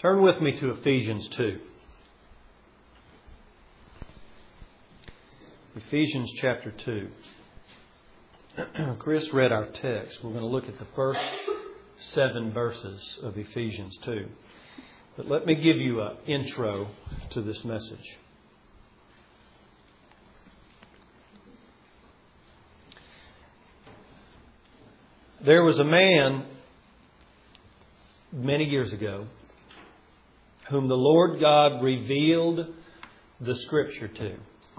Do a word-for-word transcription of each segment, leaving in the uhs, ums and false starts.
Turn with me to Ephesians two. Ephesians chapter two. Chris read our text. We're going to look at the first seven verses of Ephesians two. But let me give you an intro to this message. There was a man many years ago whom the Lord God revealed the Scripture to.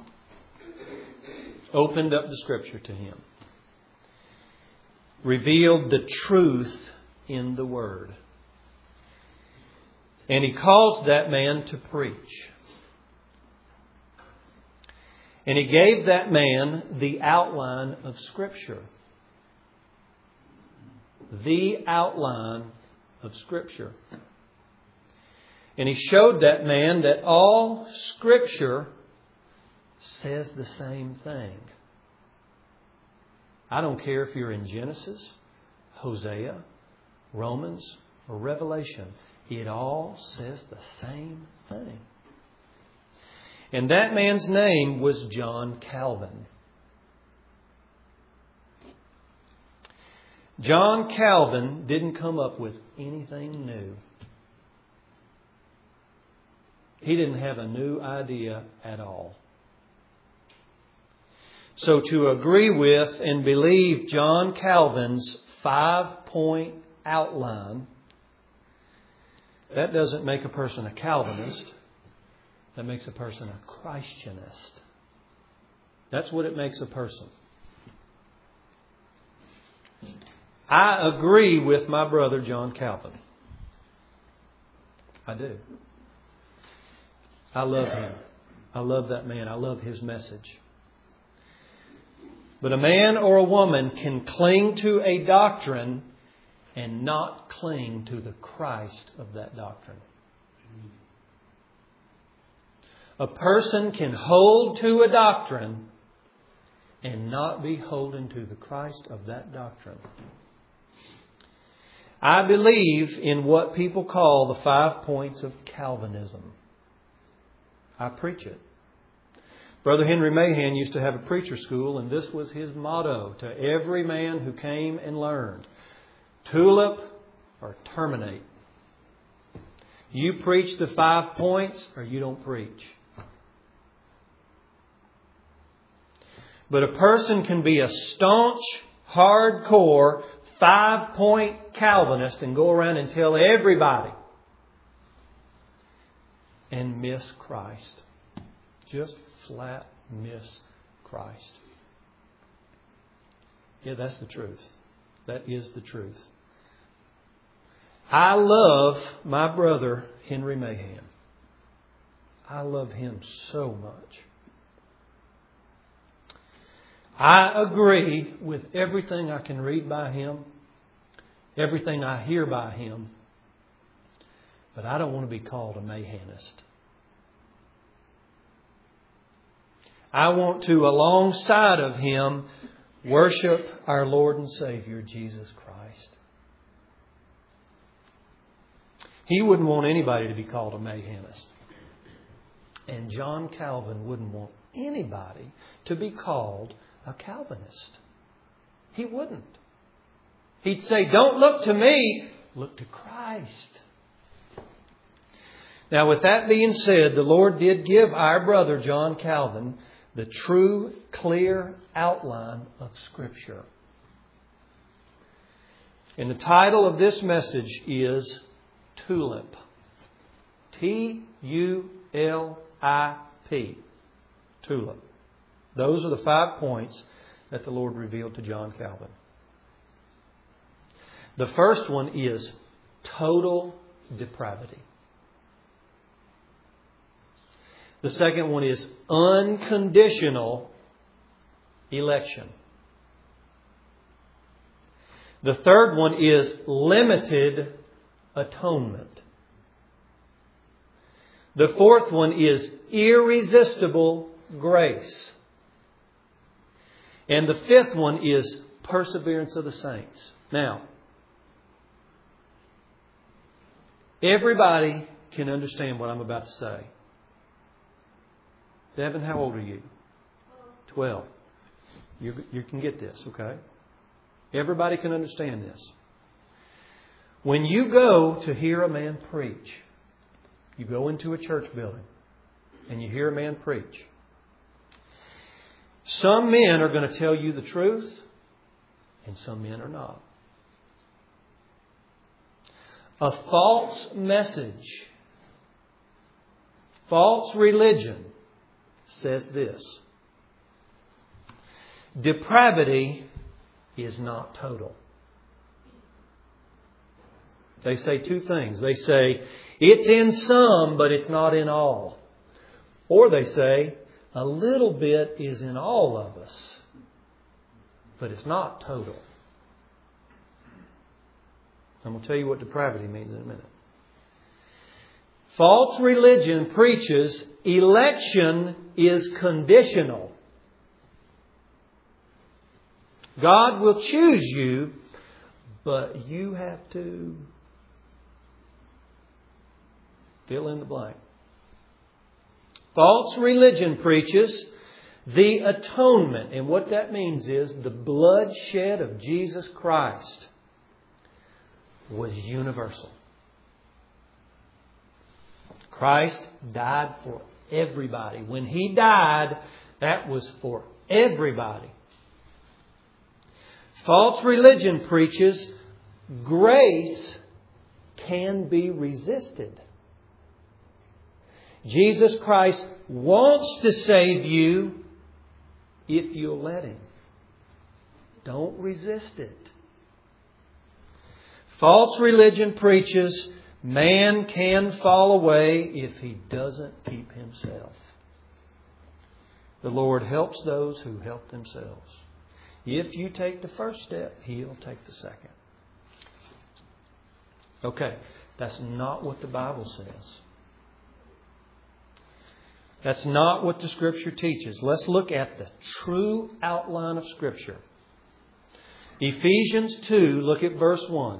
Opened up the Scripture to him. Revealed the truth in the Word. And He caused that man to preach. And He gave that man the outline of Scripture. The outline of Scripture. And He showed that man that all Scripture says the same thing. I don't care if you're in Genesis, Hosea, Romans, or Revelation. It all says the same thing. And that man's name was John Calvin. John Calvin didn't come up with anything new. He didn't have a new idea at all. So to agree with and believe John Calvin's five-point outline, that doesn't make a person a Calvinist. That makes a person a Christianist. That's what it makes a person. I agree with my brother John Calvin. I do. I love him. I love that man. I love his message. But a man or a woman can cling to a doctrine and not cling to the Christ of that doctrine. A person can hold to a doctrine and not be holding to the Christ of that doctrine. I believe in what people call the five points of Calvinism. I preach it. Brother Henry Mahan used to have a preacher school, and this was his motto to every man who came and learned. Tulip or terminate. You preach the five points or you don't preach. But a person can be a staunch, hardcore, five-point Calvinist and go around and tell everybody and miss Christ. Just flat miss Christ. Yeah, that's the truth. That is the truth. I love my brother Henry Mahan. I love him so much. I agree with everything I can read by him, everything I hear by him, but I don't want to be called a Mahanist. I want to, alongside of him, worship our Lord and Savior, Jesus Christ. He wouldn't want anybody to be called a Mahanist. And John Calvin wouldn't want anybody to be called a Calvinist. He wouldn't. He'd say, don't look to me, look to Christ. Now, with that being said, the Lord did give our brother John Calvin the true, clear outline of Scripture. And the title of this message is Tulip. T U L I P. Tulip. Those are the five points that the Lord revealed to John Calvin. The first one is total depravity. The second one is unconditional election. The third one is limited atonement. The fourth one is irresistible grace. And the fifth one is perseverance of the saints. Now, everybody can understand what I'm about to say. Devin, how old are you? Twelve. You, you can get this, okay? Everybody can understand this. When you go to hear a man preach, you go into a church building and you hear a man preach. Some men are going to tell you the truth and some men are not. A false message, false religion says this: depravity is not total. They say two things. They say it's in some, but it's not in all. Or they say a little bit is in all of us, but it's not total. I'm going to tell you what depravity means in a minute. False religion preaches election is conditional. God will choose you, but you have to fill in the blank. False religion preaches the atonement. And what that means is the bloodshed of Jesus Christ was universal. Christ died for everybody. When He died, that was for everybody. False religion preaches grace can be resisted. Jesus Christ wants to save you if you'll let Him. Don't resist it. False religion preaches man can fall away if he doesn't keep himself. The Lord helps those who help themselves. If you take the first step, He'll take the second. Okay, that's not what the Bible says. That's not what the Scripture teaches. Let's look at the true outline of Scripture. Ephesians two, look at verse one.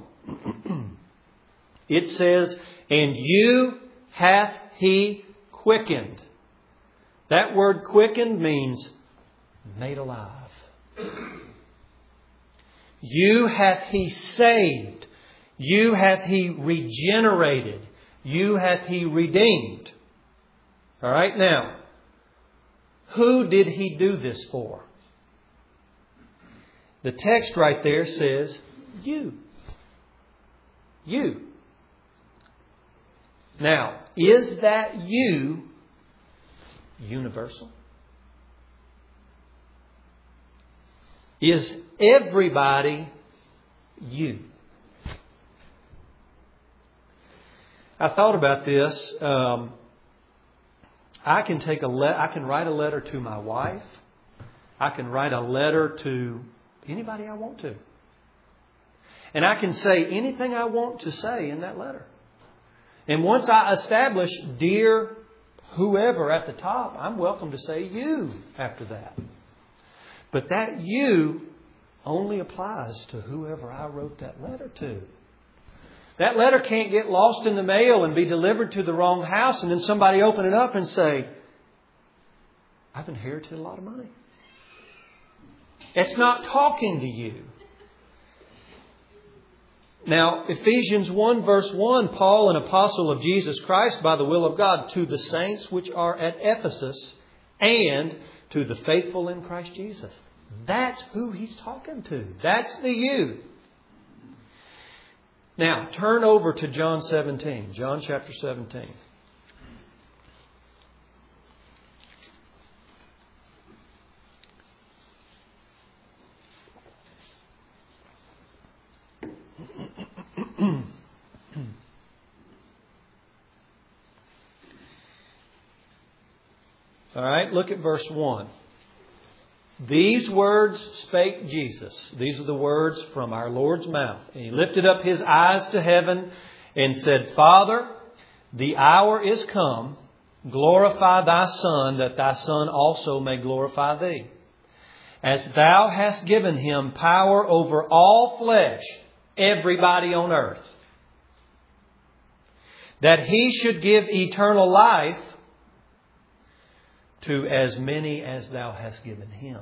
It says, and you hath He quickened. That word quickened means made alive. You hath He saved. You hath He regenerated. You hath He redeemed. All right, now, who did He do this for? The text right there says, you. You. Now, is that you universal? Is everybody you? I thought about this. Um, I can take a le- I can write a letter to my wife. I can write a letter to anybody I want to. And I can say anything I want to say in that letter. And once I establish dear whoever at the top, I'm welcome to say you after that. But that you only applies to whoever I wrote that letter to. That letter can't get lost in the mail and be delivered to the wrong house and then somebody open it up and say, I've inherited a lot of money. It's not talking to you. Now, Ephesians one verse one, Paul, an apostle of Jesus Christ by the will of God, to the saints which are at Ephesus and to the faithful in Christ Jesus. That's who he's talking to. That's the you. Now, turn over to John seventeen. John chapter seventeen. All right, look at verse one. These words spake Jesus. These are the words from our Lord's mouth. And He lifted up His eyes to heaven and said, Father, the hour is come. Glorify Thy Son, that Thy Son also may glorify Thee. As Thou hast given Him power over all flesh, everybody on earth, that He should give eternal life to as many as Thou hast given Him.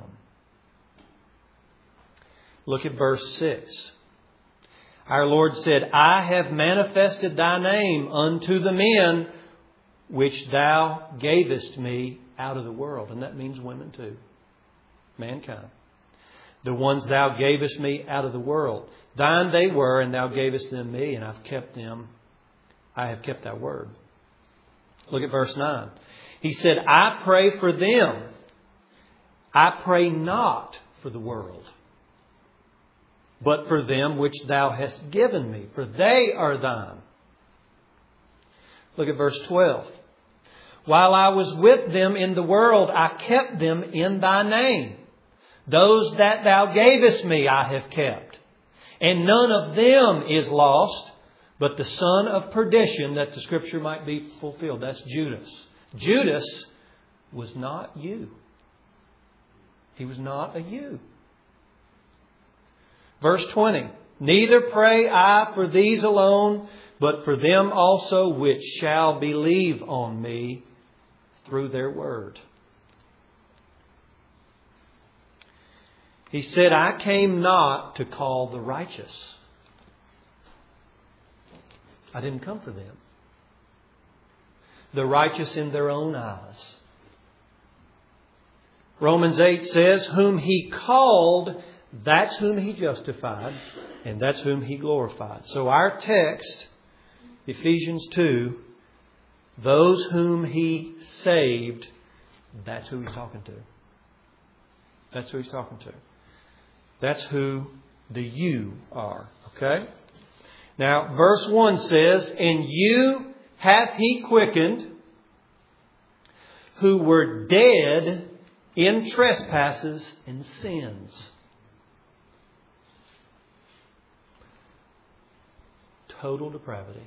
Look at verse six. Our Lord said, I have manifested Thy name unto the men which Thou gavest me out of the world. And that means women too. Mankind. The ones Thou gavest me out of the world. Thine they were, and Thou gavest them me, and I've kept them. I have kept Thy word. Look at verse nine. He said, I pray for them. I pray not for the world, but for them which Thou hast given me, for they are Thine. Look at verse twelve. While I was with them in the world, I kept them in Thy name. Those that Thou gavest me I have kept. And none of them is lost, but the son of perdition, that the Scripture might be fulfilled. That's Judas. Judas was not you. He was not a you. Verse twenty. Neither pray I for these alone, but for them also which shall believe on me through their word. He said, I came not to call the righteous. I didn't come for them. The righteous in their own eyes. Romans eight says, whom He called, that's whom He justified, and that's whom He glorified. So our text, Ephesians two, those whom He saved, that's who He's talking to. That's who He's talking to. That's who the you are. Okay? Now, verse one says, and you hath He quickened, who were dead in trespasses and sins. Total depravity.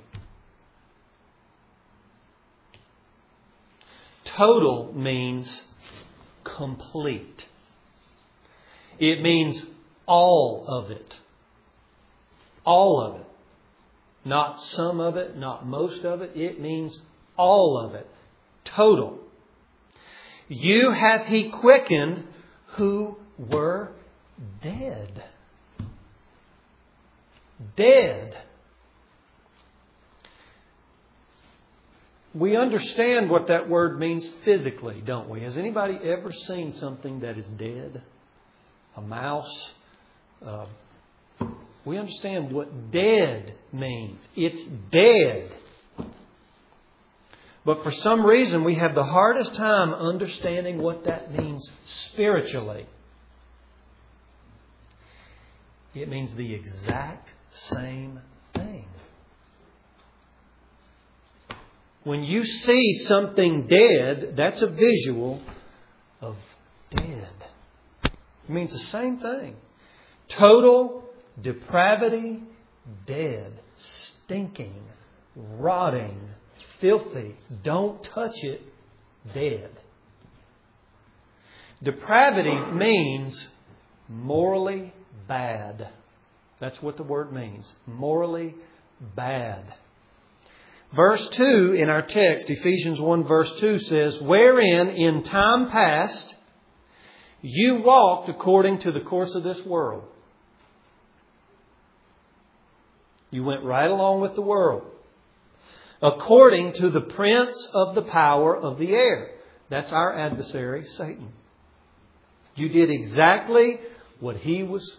Total means complete. It means all of it. All of it. Not some of it, not most of it. It means all of it. Total. You hath He quickened who were dead. Dead. We understand what that word means physically, don't we? Has anybody ever seen something that is dead? A mouse? Uh, we understand what dead means. It's dead. But for some reason, we have the hardest time understanding what that means spiritually. It means the exact same thing. When you see something dead, that's a visual of dead. It means the same thing. Total depravity, dead, stinking, rotting, filthy. Don't touch it, dead. Depravity means morally bad. That's what the word means. Morally bad. Verse two in our text, Ephesians one verse two says, wherein in time past you walked according to the course of this world. You went right along with the world. According to the prince of the power of the air. That's our adversary, Satan. You did exactly what he was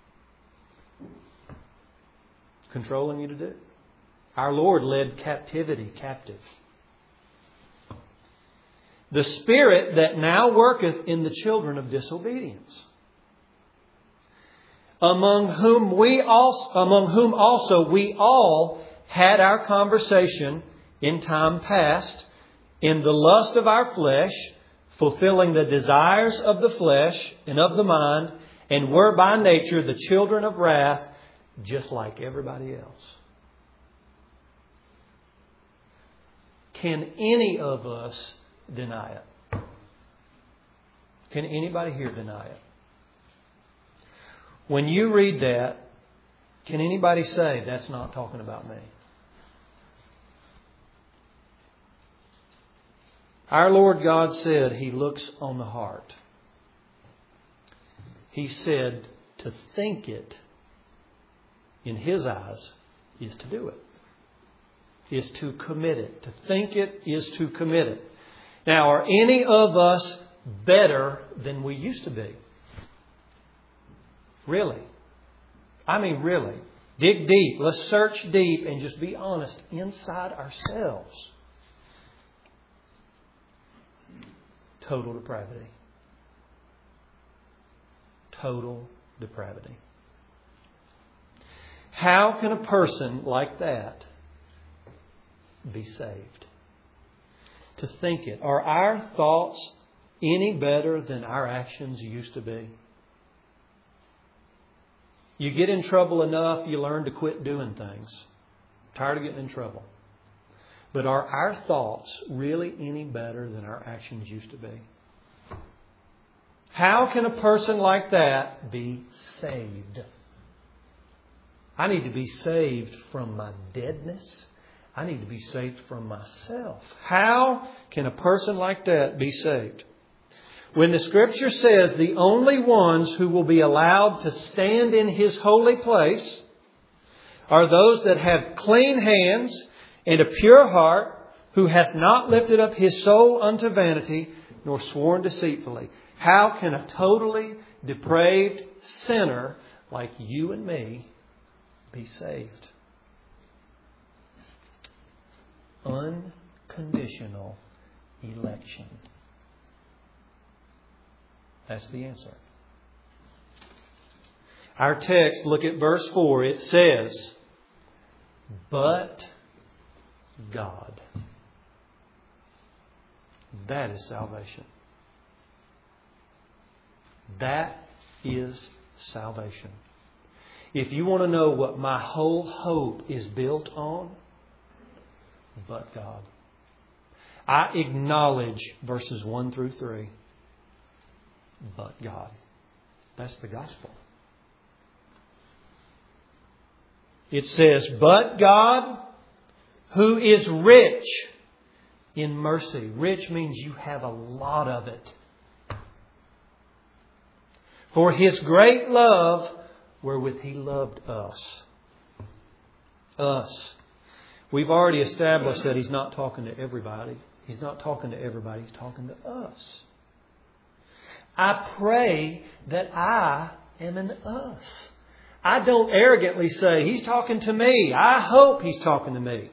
controlling you to do. Our Lord led captivity captive. The spirit that now worketh in the children of disobedience, among whom we also, among whom also we all had our conversation in time past, in the lust of our flesh, fulfilling the desires of the flesh and of the mind, and were by nature the children of wrath, just like everybody else. Can any of us deny it? Can anybody here deny it? When you read that, can anybody say, that's not talking about me? Our Lord God said He looks on the heart. He said to think it, in His eyes, is to do it. Is to commit it. To think it is to commit it. Now, are any of us better than we used to be? Really? I mean, really. Dig deep. Let's search deep and just be honest inside ourselves. Total depravity. Total depravity. How can a person like that be saved? To think it. Are our thoughts any better than our actions used to be? You get in trouble enough, you learn to quit doing things. Tired of getting in trouble. But are our thoughts really any better than our actions used to be? How can a person like that be saved? I need to be saved from my deadness. I need to be saved from myself. How can a person like that be saved? When the Scripture says the only ones who will be allowed to stand in His holy place are those that have clean hands and a pure heart, who hath not lifted up his soul unto vanity, nor sworn deceitfully. How can a totally depraved sinner like you and me be saved? Unconditional election. That's the answer. Our text, look at verse four. It says, but God. That is salvation. That is salvation. If you want to know what my whole hope is built on, but God. I acknowledge verses one through three. But God. That's the gospel. It says, but God, who is rich in mercy. Rich means you have a lot of it. For His great love, wherewith He loved us. Us. We've already established that He's not talking to everybody. He's not talking to everybody. He's talking to us. I pray that I am an us. I don't arrogantly say, He's talking to me. I hope He's talking to me.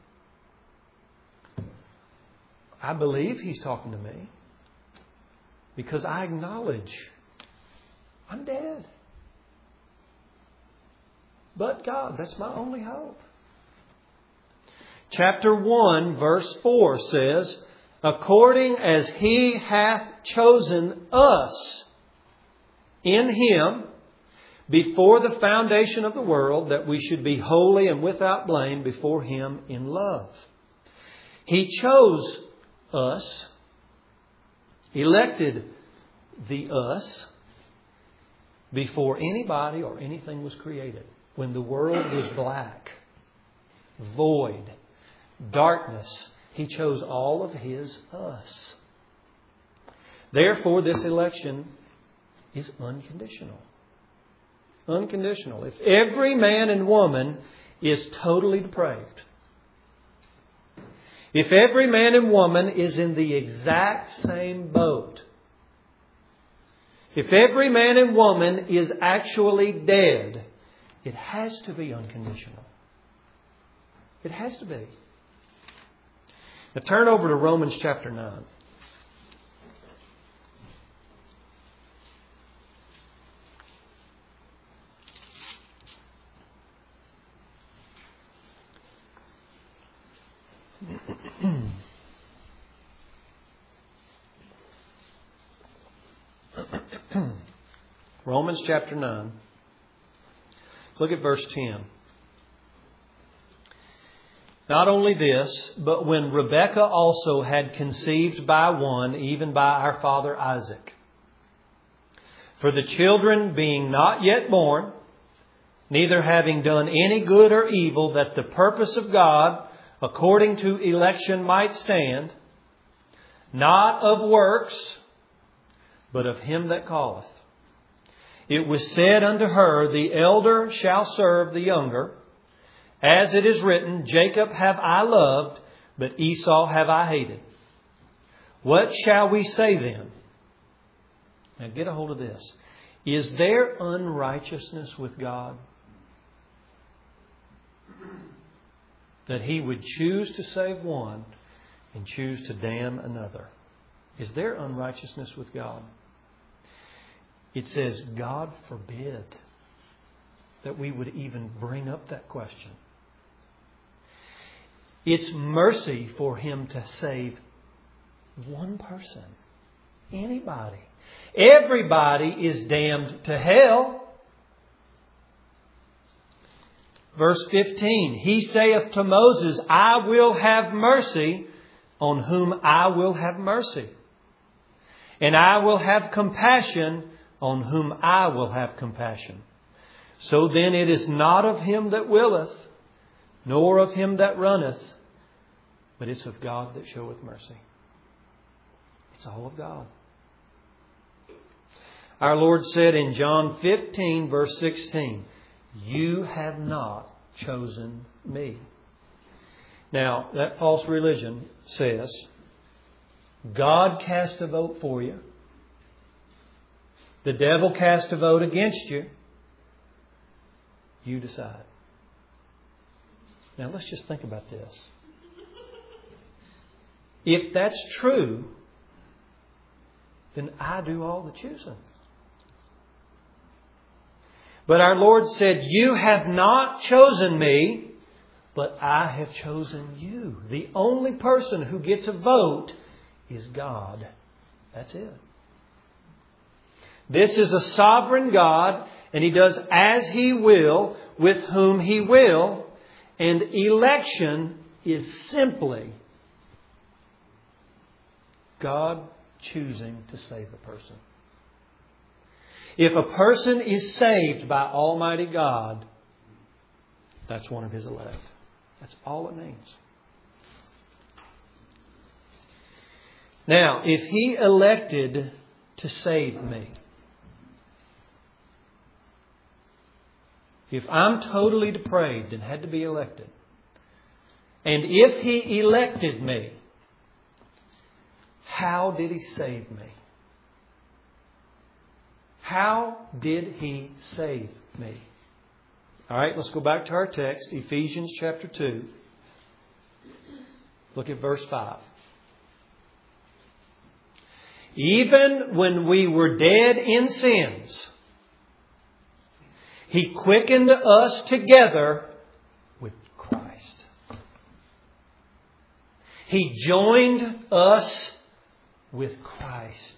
I believe He's talking to me because I acknowledge I'm dead. But God, that's my only hope. Chapter one, verse four says, according as He hath chosen us in Him before the foundation of the world, that we should be holy and without blame before Him in love. He chose us, elected the us, before anybody or anything was created. When the world was black, void, darkness, He chose all of His us. Therefore, this election is unconditional. Unconditional. If every man and woman is totally depraved, if every man and woman is in the exact same boat, if every man and woman is actually dead, it has to be unconditional. It has to be. Now turn over to Romans chapter nine. Romans chapter nine. Look at verse ten. Not only this, but when Rebekah also had conceived by one, even by our father Isaac. For the children being not yet born, neither having done any good or evil, that the purpose of God, according to election, might stand, not of works, but of Him that calleth. It was said unto her, the elder shall serve the younger. As it is written, Jacob have I loved, but Esau have I hated. What shall we say then? Now get a hold of this. Is there unrighteousness with God? That He would choose to save one and choose to damn another. Is there unrighteousness with God? It says, God forbid that we would even bring up that question. It's mercy for Him to save one person. Anybody. Everybody is damned to hell. Verse fifteen, He saith to Moses, I will have mercy on whom I will have mercy. And I will have compassion on whom I will have compassion. So then it is not of him that willeth, nor of him that runneth, but it's of God that showeth mercy. It's all of God. Our Lord said in John fifteen, verse sixteen, You have not chosen me. Now, that false religion says, God cast a vote for you. The devil cast a vote against you. You decide. Now, let's just think about this. If that's true, then I do all the choosing. But our Lord said, You have not chosen me, but I have chosen you. The only person who gets a vote is God. That's it. This is a sovereign God, and He does as He will with whom He will. And election is simply God choosing to save a person. If a person is saved by Almighty God, that's one of His elect. That's all it means. Now, if He elected to save me, if I'm totally depraved and had to be elected, and if He elected me, how did He save me? How did He save me? All right, let's go back to our text, Ephesians chapter two. Look at verse five. Even when we were dead in sins, He quickened us together with Christ. He joined us with Christ.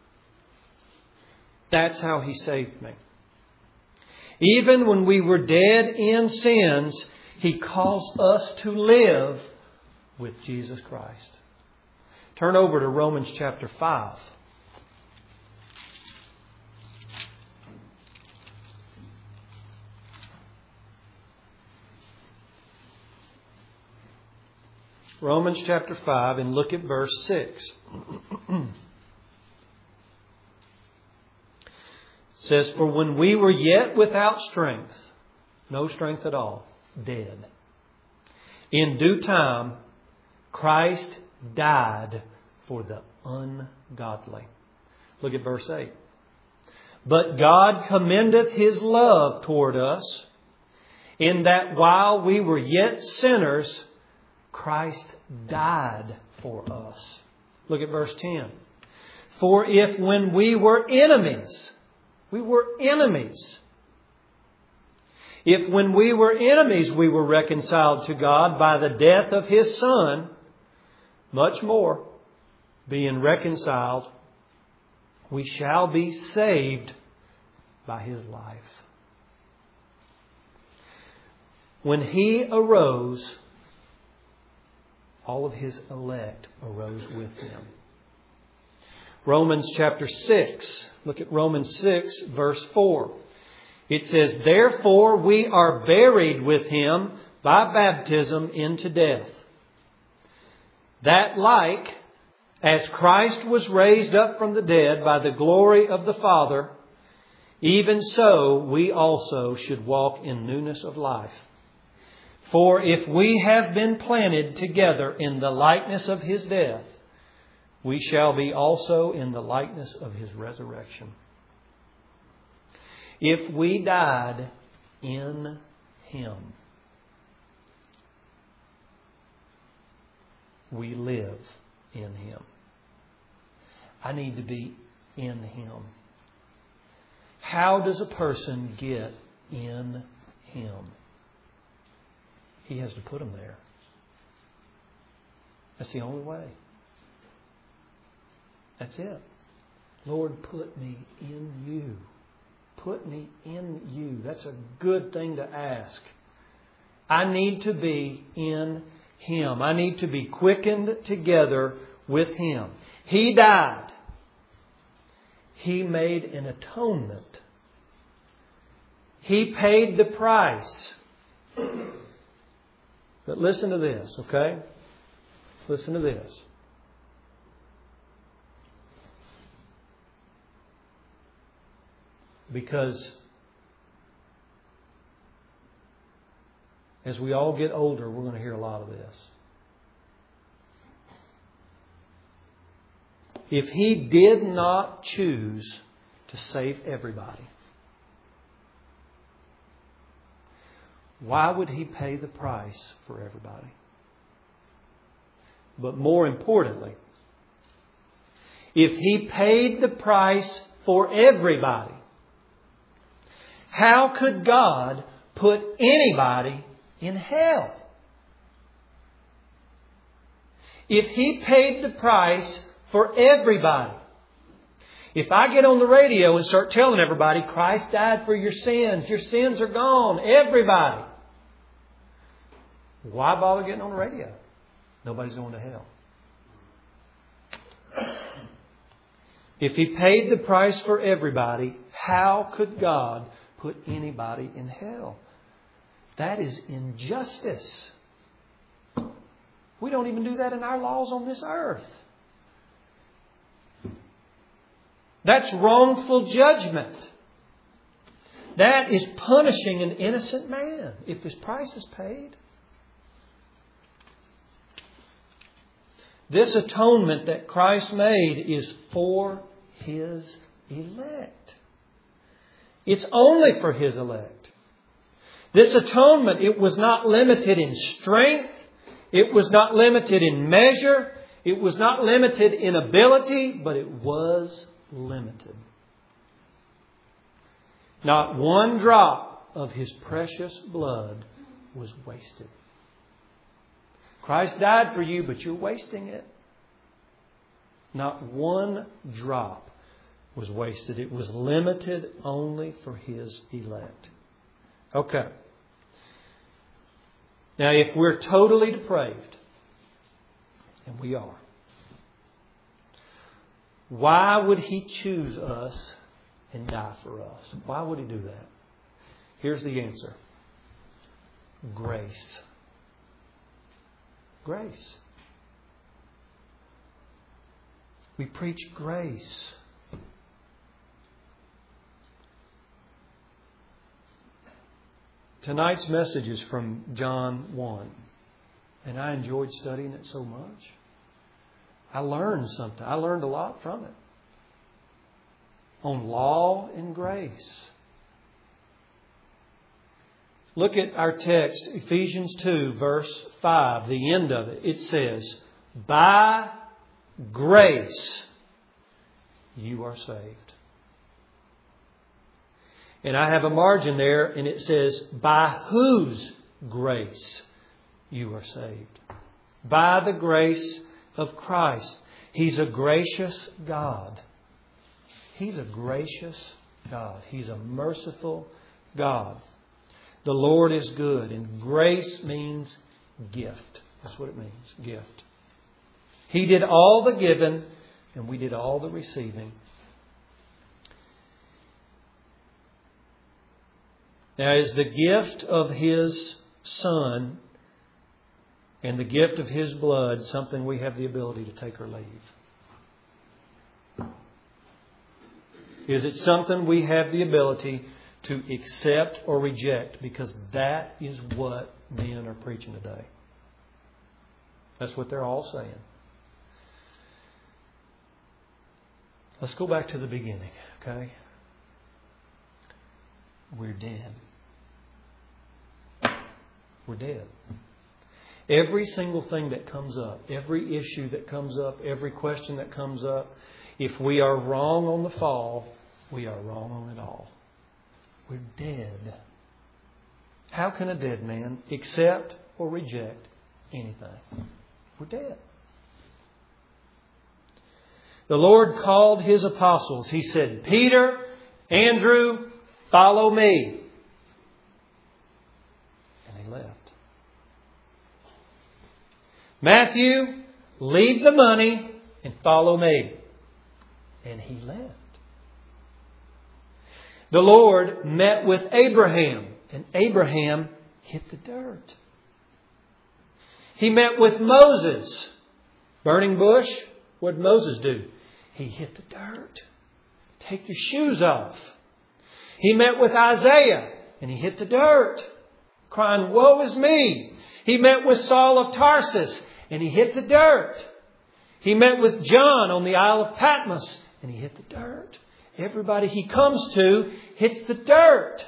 That's how He saved me. Even when we were dead in sins, He caused us to live with Jesus Christ. Turn over to Romans chapter five. Romans chapter five, and look at verse six. It says, For when we were yet without strength, no strength at all, dead, in due time, Christ died for the ungodly. Look at verse eight. But God commendeth His love toward us, in that while we were yet sinners, Christ died for us. Look at verse ten. For if when we were enemies, we were enemies. If when we were enemies we were reconciled to God by the death of His Son, much more, being reconciled, we shall be saved by His life. When He arose, all of His elect arose with Him. Romans chapter six. Look at Romans six, verse four. It says, Therefore we are buried with Him by baptism into death, that like As Christ was raised up from the dead by the glory of the Father, even so we also should walk in newness of life. For if we have been planted together in the likeness of His death, we shall be also in the likeness of His resurrection. If we died in Him, we live in Him. I need to be in Him. How does a person get in Him? He has to put them there. That's the only way. That's it. Lord, put me in You. Put me in You. That's a good thing to ask. I need to be in Him. I need to be quickened together with Him. He died. He made an atonement. He paid the price. But listen to this, okay? Listen to this. Because as we all get older, we're going to hear a lot of this. If He did not choose to save everybody, why would He pay the price for everybody? But more importantly, if He paid the price for everybody, how could God put anybody in hell? If He paid the price for everybody. If I get on the radio and start telling everybody, Christ died for your sins, your sins are gone, everybody, why bother getting on the radio? Nobody's going to hell. If He paid the price for everybody, how could God put anybody in hell? That is injustice. We don't even do that in our laws on this earth. That's wrongful judgment. That is punishing an innocent man if his price is paid. This atonement that Christ made is for His elect. It's only for His elect. This atonement, it was not limited in strength. It was not limited in measure. It was not limited in ability, but it was limited. Not one drop of His precious blood was wasted. Christ died for you, but you're wasting it. Not one drop was wasted. It was limited only for His elect. Okay. Now, if we're totally depraved, and we are, why would He choose us and die for us? Why would He do that? Here's the answer. Grace. Grace. We preach grace. Tonight's message is from John one. And I enjoyed studying it so much. I learned something. I learned a lot from it. On law and grace. Look at our text, Ephesians two, verse five, the end of it. It says, by grace you are saved. And I have a margin there, and it says, by whose grace you are saved. By the grace of Christ. He's a gracious God. He's a gracious God. He's a merciful God. The Lord is good. And grace means gift. That's what it means. Gift. He did all the giving and we did all the receiving. Now, is the gift of His Son and the gift of His blood something we have the ability to take or leave? Is it something we have the ability to accept or reject? Because that is what men are preaching today. That's what they're all saying. Let's go back to the beginning, okay? We're dead. We're dead. Every single thing that comes up, every issue that comes up, every question that comes up, if we are wrong on the fall, we are wrong on it all. We're dead. How can a dead man accept or reject anything? We're dead. The Lord called His apostles. He said, Peter, Andrew, follow me. And they left. Matthew, leave the money and follow me. And he left. The Lord met with Abraham, and Abraham hit the dirt. He met with Moses. Burning bush, what did Moses do? He hit the dirt. Take your shoes off. He met with Isaiah, and he hit the dirt, crying, woe is me. He met with Saul of Tarsus, and he hit the dirt. He met with John on the Isle of Patmos, and he hit the dirt. Everybody he comes to hits the dirt.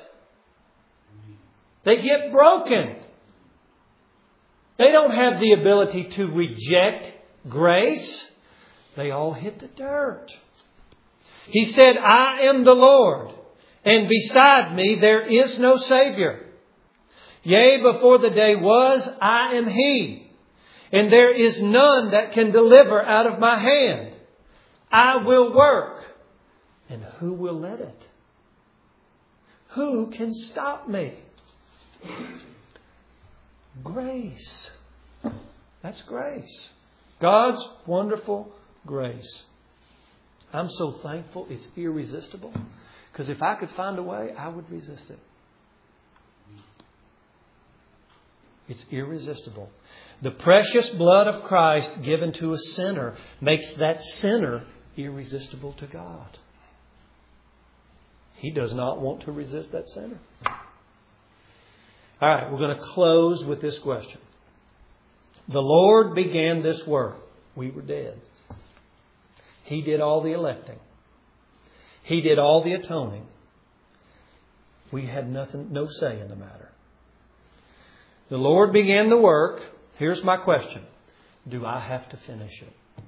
They get broken. They don't have the ability to reject grace. They all hit the dirt. He said, I am the Lord, and beside me there is no Savior. Yea, before the day was, I am He, and there is none that can deliver out of my hand. I will work, and who will let it? Who can stop me? Grace. That's grace. God's wonderful grace. I'm so thankful it's irresistible. Because if I could find a way, I would resist it. It's irresistible. The precious blood of Christ given to a sinner makes that sinner irresistible to God. He does not want to resist that sinner. All right, we're going to close with this question. The Lord began this work. We were dead. He did all the electing. He did all the atoning. We had nothing, no say in the matter. The Lord began the work. Here's my question. Do I have to finish it?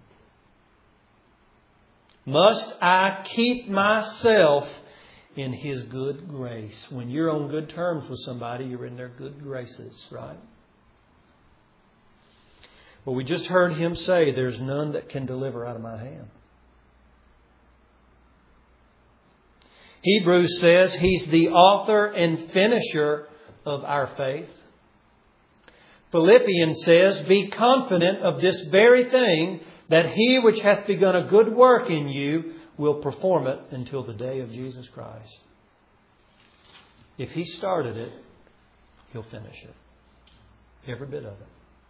Must I keep myself in His good grace? When you're on good terms with somebody, you're in their good graces, right? Well, we just heard Him say, there's none that can deliver out of my hand. Hebrews says He's the author and finisher of our faith. Philippians says, be confident of this very thing, that He which hath begun a good work in you will perform it until the day of Jesus Christ. If He started it, He'll finish it. Every bit of it.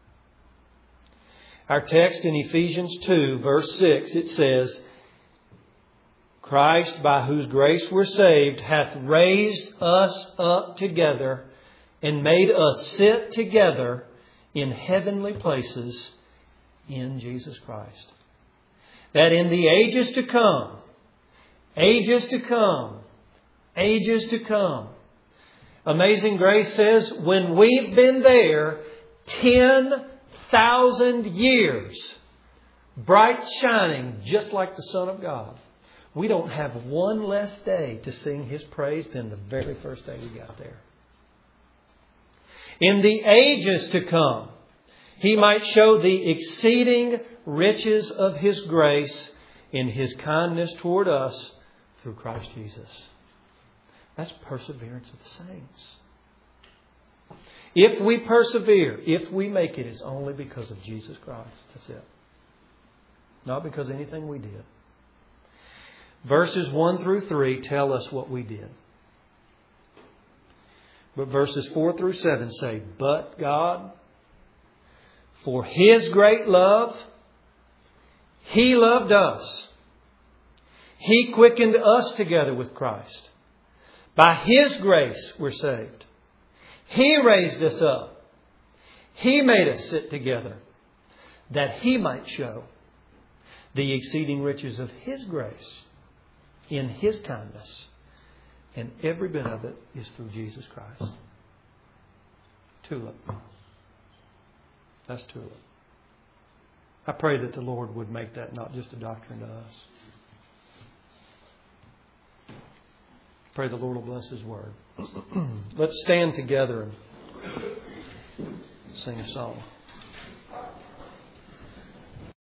Our text in Ephesians two, verse six, it says, Christ, by whose grace we're saved, hath raised us up together and made us sit together in heavenly places in Jesus Christ. That in the ages to come, ages to come, ages to come, Amazing Grace says, when we've been there ten thousand years, bright shining, just like the Son of God, we don't have one less day to sing His praise than the very first day we got there. In the ages to come, He might show the exceeding riches of His grace in His kindness toward us through Christ Jesus. That's perseverance of the saints. If we persevere, if we make it, it's only because of Jesus Christ. That's it. Not because of anything we did. Verses one through three tell us what we did. But verses four through seven say, but God, for His great love, He loved us. He quickened us together with Christ. By His grace we're saved. He raised us up. He made us sit together that He might show the exceeding riches of His grace in His kindness. And every bit of it is through Jesus Christ. Tulip. That's tulip. I pray that the Lord would make that not just a doctrine to us. Pray the Lord will bless His Word. Let's stand together and sing a song.